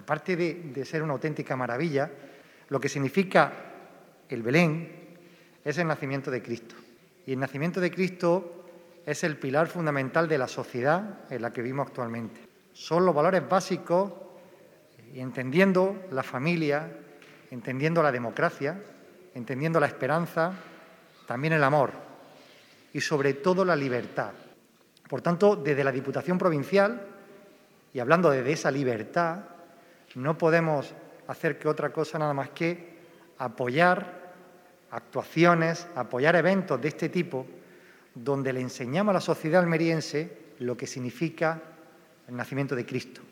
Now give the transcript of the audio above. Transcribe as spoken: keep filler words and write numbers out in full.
aparte de, de ser una auténtica maravilla, lo que significa el Belén es el nacimiento de Cristo. Y el nacimiento de Cristo es el pilar fundamental de la sociedad en la que vivimos actualmente. Son los valores básicos, y entendiendo la familia, entendiendo la democracia, entendiendo la esperanza, también el amor y sobre todo la libertad. Por tanto, desde la Diputación Provincial, y hablando de esa libertad, no podemos hacer que otra cosa nada más que apoyar actuaciones, apoyar eventos de este tipo, donde le enseñamos a la sociedad almeriense lo que significa el nacimiento de Cristo.